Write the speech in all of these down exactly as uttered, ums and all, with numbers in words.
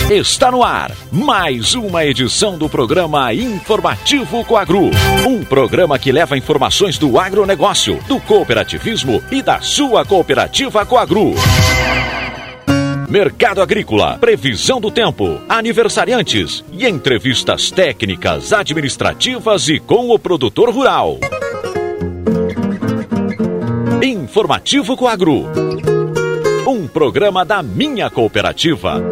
Está no ar mais uma edição do programa Informativo Coagro. Um programa que leva informações do agronegócio, do cooperativismo e da sua cooperativa Coagro. Mercado agrícola, previsão do tempo, aniversariantes e entrevistas técnicas, administrativas e com o produtor rural. Informativo Coagro. Um programa da minha cooperativa.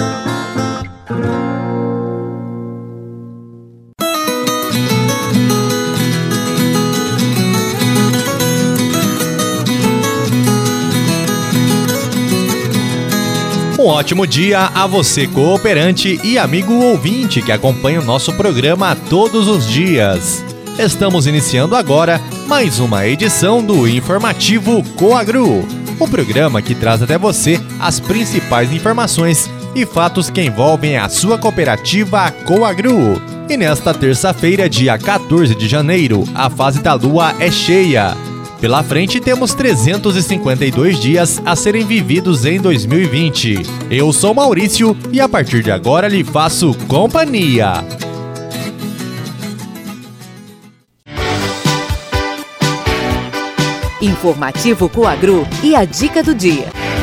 Um ótimo dia a você, cooperante e amigo ouvinte que acompanha o nosso programa todos os dias. Estamos iniciando agora mais uma edição do Informativo Coagro, o programa que traz até você as principais informações e fatos que envolvem a sua cooperativa Coagro. E nesta terça-feira, dia quatorze de janeiro, a fase da lua é cheia. Pela frente temos trezentos e cinquenta e dois dias a serem vividos em dois mil e vinte. Eu sou Maurício e a partir de agora lhe faço companhia. Informativo Coagro e a dica do dia.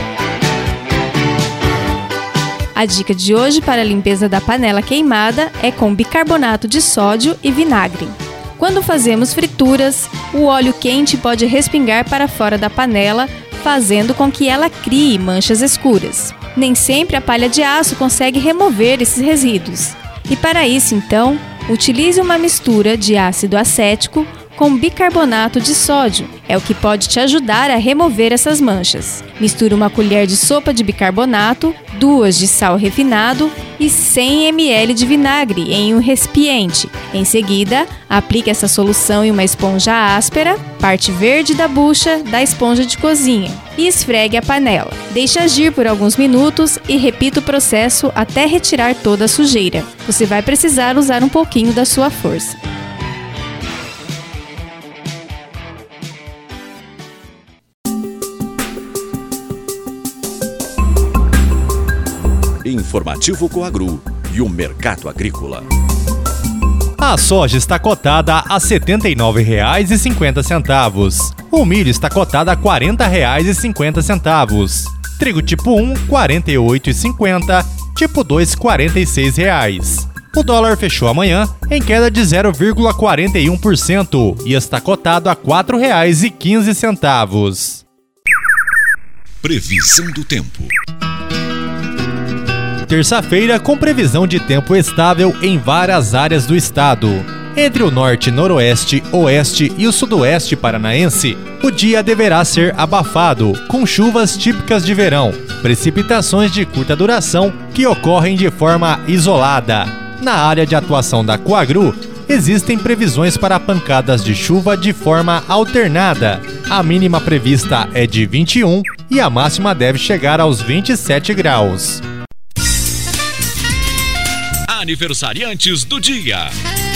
A dica de hoje para a limpeza da panela queimada é com bicarbonato de sódio e vinagre. Quando fazemos frituras, o óleo quente pode respingar para fora da panela, fazendo com que ela crie manchas escuras. Nem sempre a palha de aço consegue remover esses resíduos. E para isso, então, utilize uma mistura de ácido acético com bicarbonato de sódio. É o que pode te ajudar a remover essas manchas. Misture uma colher de sopa de bicarbonato, duas de sal refinado e cem mililitros de vinagre em um recipiente. Em seguida, aplique essa solução em uma esponja áspera, parte verde da bucha da esponja de cozinha, e esfregue a panela. Deixe agir por alguns minutos e repita o processo até retirar toda a sujeira. Você vai precisar usar um pouquinho da sua força. Informativo Coagro e o mercado agrícola. A soja está cotada a setenta e nove reais e cinquenta centavos. O milho está cotado a quarenta reais e cinquenta centavos. Trigo tipo um, quarenta e oito reais e cinquenta centavos. Tipo dois, quarenta e seis reais. O dólar fechou amanhã em queda de zero vírgula quarenta e um por cento e está cotado a quatro reais e quinze centavos. Previsão do tempo. Terça-feira com previsão de tempo estável em várias áreas do estado. Entre o norte, noroeste, oeste e o sudoeste paranaense, o dia deverá ser abafado, com chuvas típicas de verão, precipitações de curta duração que ocorrem de forma isolada. Na área de atuação da Coagro, existem previsões para pancadas de chuva de forma alternada. A mínima prevista é de vinte e um e a máxima deve chegar aos vinte e sete graus. Aniversariantes do dia.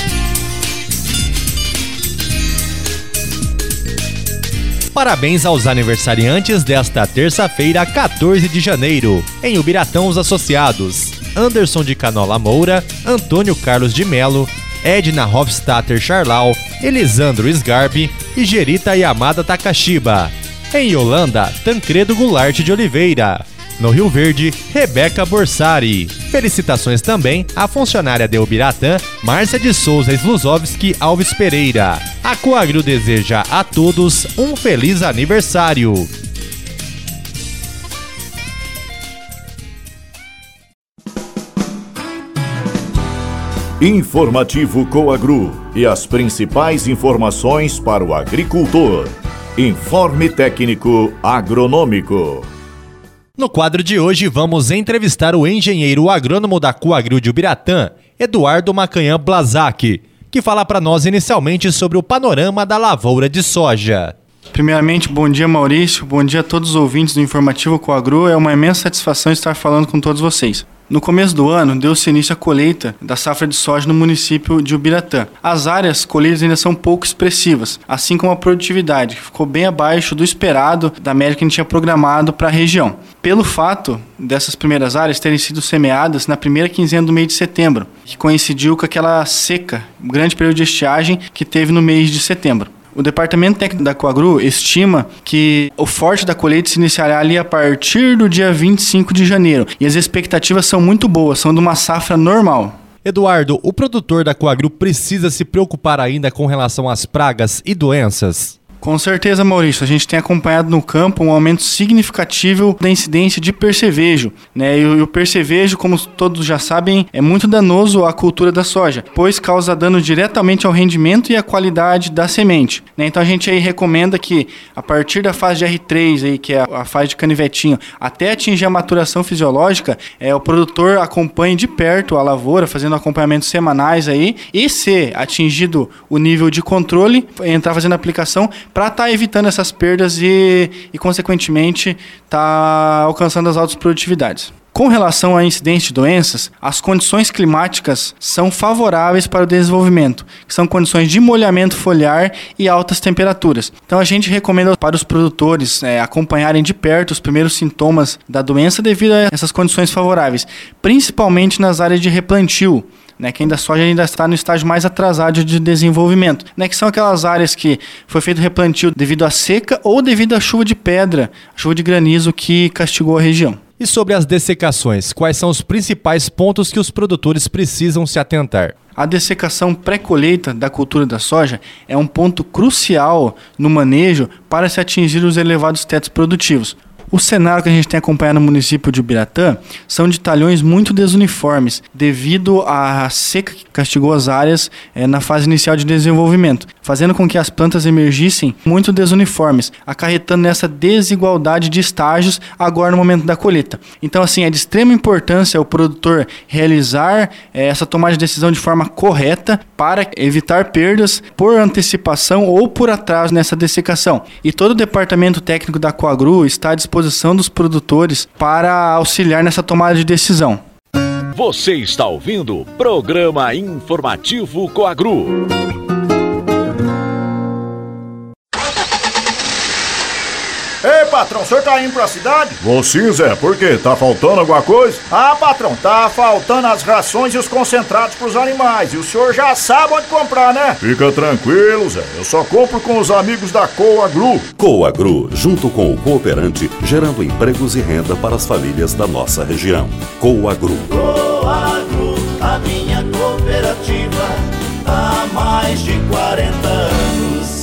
Parabéns aos aniversariantes desta terça-feira, quatorze de janeiro. Em Ubiratã, os associados: Anderson de Canola Moura, Antônio Carlos de Melo, Edna Hofstadter Charlau, Elisandro Sgarbi e Gerita Yamada Takashiba. Em Yolanda, Tancredo Goulart de Oliveira. No Rio Verde, Rebeca Borsari. Felicitações também à funcionária de Ubiratã, Márcia de Souza Sluzovski Alves Pereira. A Coagro deseja a todos um feliz aniversário. Informativo Coagro e as principais informações para o agricultor. Informe técnico agronômico. No quadro de hoje, vamos entrevistar o engenheiro agrônomo da Coagro de Ubiratã, Eduardo Macanhã Blazak, que fala para nós inicialmente sobre o panorama da lavoura de soja. Primeiramente, bom dia Maurício, bom dia a todos os ouvintes do Informativo Coagro, é uma imensa satisfação estar falando com todos vocês. No começo do ano, deu-se início à colheita da safra de soja no município de Ubiratã. As áreas colhidas ainda são pouco expressivas, assim como a produtividade, que ficou bem abaixo do esperado da média que a gente tinha programado para a região. Pelo fato dessas primeiras áreas terem sido semeadas na primeira quinzena do mês de setembro, que coincidiu com aquela seca, um grande período de estiagem que teve no mês de setembro. O Departamento Técnico da Coagru estima que o forte da colheita se iniciará ali a partir do dia vinte e cinco de janeiro. E as expectativas são muito boas, são de uma safra normal. Eduardo, o produtor da Coagru precisa se preocupar ainda com relação às pragas e doenças? Com certeza, Maurício, a gente tem acompanhado no campo um aumento significativo da incidência de percevejo, né? E o percevejo, como todos já sabem, é muito danoso à cultura da soja, pois causa dano diretamente ao rendimento e à qualidade da semente, né? Então a gente aí recomenda que a partir da fase de R três, aí, que é a fase de canivetinho, até atingir a maturação fisiológica, é, o produtor acompanhe de perto a lavoura, fazendo acompanhamentos semanais aí, e se atingido o nível de controle, entrar fazendo aplicação para estar tá evitando essas perdas e, e consequentemente, tá alcançando as altas produtividades. Com relação à incidência de doenças, as condições climáticas são favoráveis para o desenvolvimento, que são condições de molhamento foliar e altas temperaturas. Então a gente recomenda para os produtores é, acompanharem de perto os primeiros sintomas da doença devido a essas condições favoráveis, principalmente nas áreas de replantio, né, que ainda a soja ainda está no estágio mais atrasado de desenvolvimento, né, que são aquelas áreas que foi feito replantio devido à seca ou devido à chuva de pedra, chuva de granizo que castigou a região. E sobre as dessecações, quais são os principais pontos que os produtores precisam se atentar? A dessecação pré-colheita da cultura da soja é um ponto crucial no manejo para se atingir os elevados tetos produtivos. O cenário que a gente tem acompanhado no município de Ubiratã são de talhões muito desuniformes, devido à seca que castigou as áreas é, na fase inicial de desenvolvimento, fazendo com que as plantas emergissem muito desuniformes, acarretando nessa desigualdade de estágios agora no momento da colheita. Então, assim, é de extrema importância o produtor realizar é, essa tomada de decisão de forma correta para evitar perdas por antecipação ou por atraso nessa dessecação. E todo o departamento técnico da Coagru está à disposição dos produtores para auxiliar nessa tomada de decisão. Você está ouvindo o Programa Informativo Coagru. Ei, patrão, o senhor tá indo pra cidade? Vou sim, Zé. Por quê? Tá faltando alguma coisa? Ah, patrão, tá faltando as rações e os concentrados pros animais. E o senhor já sabe onde comprar, né? Fica tranquilo, Zé. Eu só compro com os amigos da Coagru. Coagru, junto com o cooperante, gerando empregos e renda para as famílias da nossa região. Coagru. Coagru, a minha cooperativa, há mais de quarenta anos.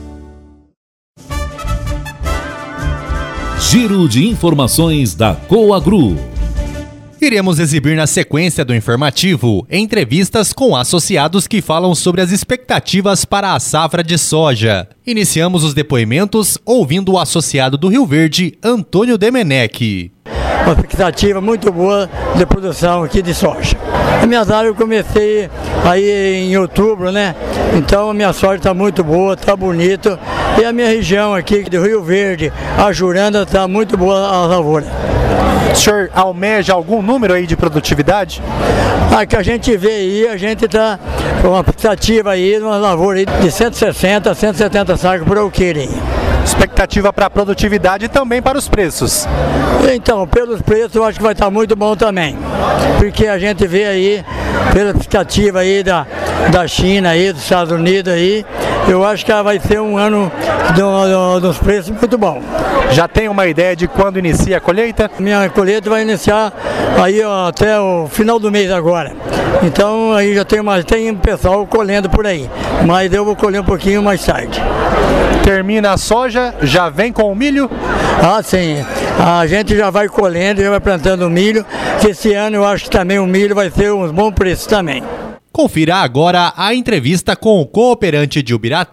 Giro de informações da Coagru. Iremos exibir na sequência do informativo entrevistas com associados que falam sobre as expectativas para a safra de soja. Iniciamos os depoimentos ouvindo o associado do Rio Verde, Antônio Demenech. Uma expectativa muito boa de produção aqui de soja. A minha área eu comecei aí em outubro, né? Então a minha soja está muito boa, está bonito. E a minha região aqui do Rio Verde, a Juranda, está muito boa a lavoura. O senhor almeja algum número aí de produtividade? A que a gente vê aí, a gente está com uma expectativa aí, uma lavoura aí de cento e sessenta a cento e setenta sacos por alqueire. Expectativa para a produtividade e também para os preços. Então, pelos preços eu acho que vai estar muito bom também, porque a gente vê aí, pela expectativa aí da, da China aí, dos Estados Unidos aí, eu acho que vai ser um ano do, do, dos preços muito bom. Já tem uma ideia de quando inicia a colheita? Minha colheita vai iniciar aí ó, até o final do mês agora. Então aí já tem, mais, tem pessoal colhendo por aí, mas eu vou colher um pouquinho mais tarde. Termina a soja, já vem com o milho? Ah, sim. A gente já vai colhendo, já vai plantando milho, que esse ano eu acho que também o milho vai ter uns bons preços também. Confira agora a entrevista com o cooperante de Ubiratã,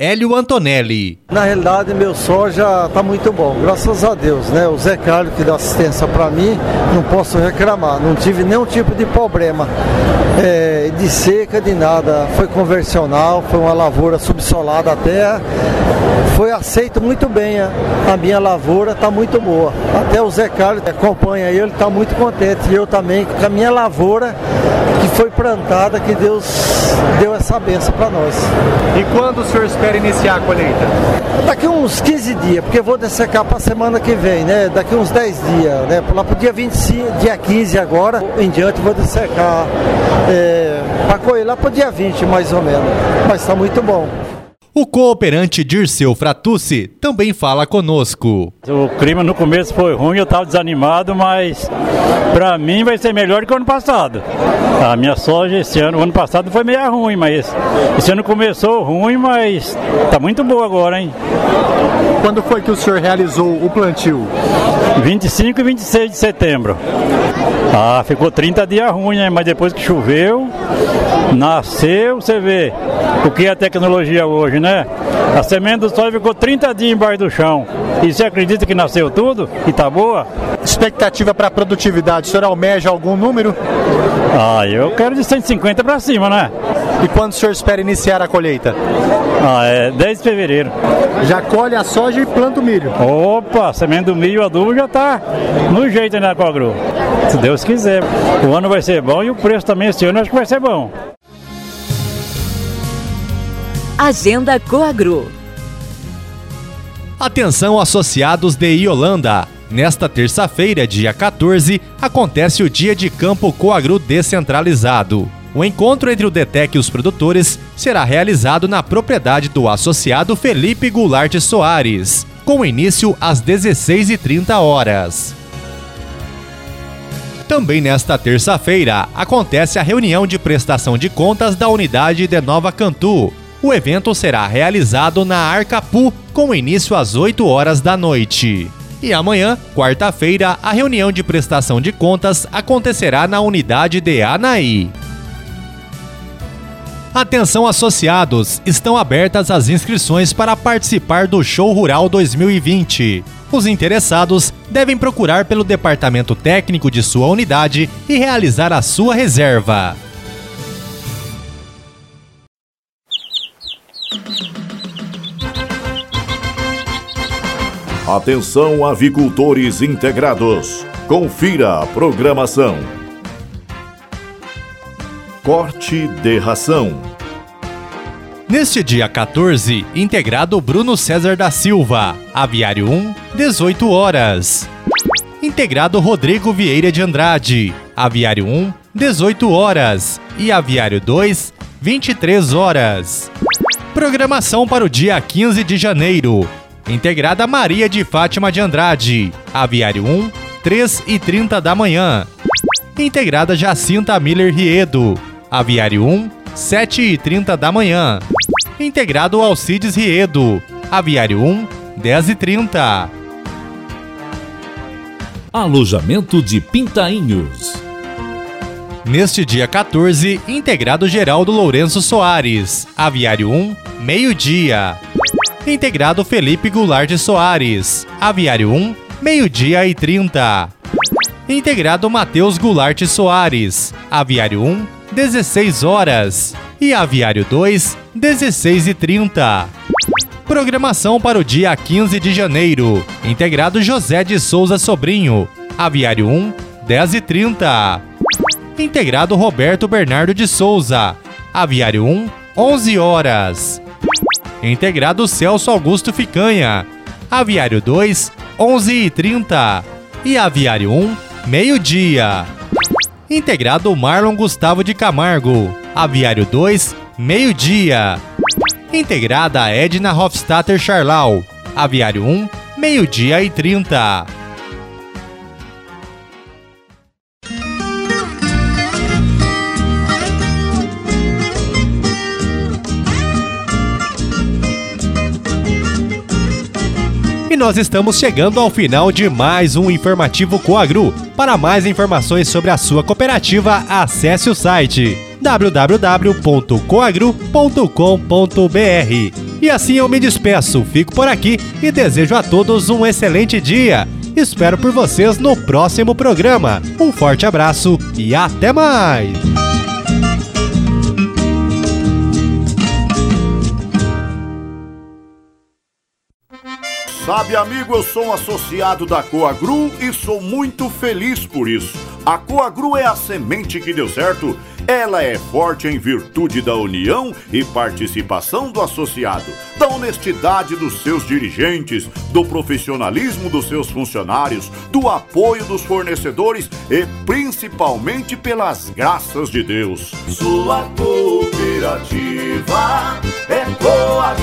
Hélio Antonelli. Na realidade, meu soja está muito bom, graças a Deus, né? O Zé Carlos que dá assistência para mim, não posso reclamar, não tive nenhum tipo de problema é, de seca, de nada. Foi convencional, foi uma lavoura subsolada à terra, foi aceito muito bem. A, a minha lavoura está muito boa. Até o Zé Carlos acompanha ele, está muito contente. E eu também, com a minha lavoura que foi plantada, que Deus deu essa benção para nós. E quando o senhor espera iniciar a colheita? Daqui uns quinze dias, porque eu vou dessecar para a semana que vem, né? Daqui uns dez dias, né? Lá para o dia vinte e cinco, dia quinze agora, em diante vou dessecar é, para colher lá para o dia vinte mais ou menos. Mas está muito bom. O cooperante Dirceu Fratucci também fala conosco. O clima no começo foi ruim, eu estava desanimado, mas para mim vai ser melhor que o ano passado. A minha soja esse ano, o ano passado foi meio ruim, mas esse ano começou ruim, mas tá muito boa agora, hein? Quando foi que o senhor realizou o plantio? vinte e cinco e vinte e seis de setembro. Ah, ficou trinta dias ruim, né? Mas depois que choveu, nasceu, você vê o que é a tecnologia hoje, né? A semente do soja ficou trinta dias embaixo do chão. E você acredita que nasceu tudo? E tá boa? Expectativa para a produtividade, o senhor almeja algum número? Ah, eu quero de cento e cinquenta para cima, né? E quando o senhor espera iniciar a colheita? Ah, é dez de fevereiro. Já colhe a soja e planta o milho? Opa, a semente do milho, adubo já tá no jeito ainda com a Coagro. Se Deus quiser. O ano vai ser bom e o preço também esse ano acho que vai ser bom. Agenda Coagro. Atenção, associados de Iolanda. Nesta terça-feira, dia quatorze, acontece o Dia de Campo Coagro Descentralizado. O encontro entre o DETEC e os produtores será realizado na propriedade do associado Felipe Goulart Soares, com início às dezesseis e trinta horas. Também nesta terça-feira, acontece a reunião de prestação de contas da unidade de Nova Cantu. O evento será realizado na Arcapu, com início às oito horas da noite. E amanhã, quarta-feira, a reunião de prestação de contas acontecerá na unidade de Anaí. Atenção, associados! Estão abertas as inscrições para participar do Show Rural dois mil e vinte. Os interessados devem procurar pelo departamento técnico de sua unidade e realizar a sua reserva. Atenção, avicultores integrados. Confira a programação. Corte de ração. Neste dia quatorze, integrado Bruno César da Silva, Aviário um, dezoito horas. Integrado Rodrigo Vieira de Andrade, Aviário um, dezoito horas. E Aviário dois, vinte e três horas. Programação para o dia quinze de janeiro. Integrada Maria de Fátima de Andrade, Aviário um, três e trinta da manhã. Integrada Jacinta Miller Riedo, Aviário um, sete e trinta da manhã. Integrado Alcides Riedo, Aviário um, dez e trinta. Alojamento de Pintainhos. Neste dia quatorze, integrado Geraldo Lourenço Soares, Aviário um, meio-dia. Integrado Felipe Goulart Soares, Aviário um, meio-dia e trinta. Integrado Matheus Goulart Soares, Aviário um, dezesseis horas. E Aviário dois, dezesseis e trinta. Programação para o dia quinze de janeiro. Integrado José de Souza Sobrinho, Aviário um, dez e trinta. Integrado Roberto Bernardo de Souza, Aviário um, onze horas. Integrado Celso Augusto Ficanha, Aviário dois, onze e trinta. E Aviário um, meio-dia. Integrado Marlon Gustavo de Camargo, Aviário dois, meio-dia. Integrada Edna Hofstadter Charlau, Aviário um, meio-dia e trinta. E nós estamos chegando ao final de mais um Informativo Coagro. Para mais informações sobre a sua cooperativa, acesse o site w w w ponto coagro ponto com ponto b r. E assim eu me despeço, fico por aqui e desejo a todos um excelente dia. Espero por vocês no próximo programa. Um forte abraço e até mais! Sabe, amigo, eu sou um associado da Coagru e sou muito feliz por isso. A Coagru é a semente que deu certo. Ela é forte em virtude da união e participação do associado, da honestidade dos seus dirigentes, do profissionalismo dos seus funcionários, do apoio dos fornecedores e principalmente pelas graças de Deus. Sua cooperativa é Coagru.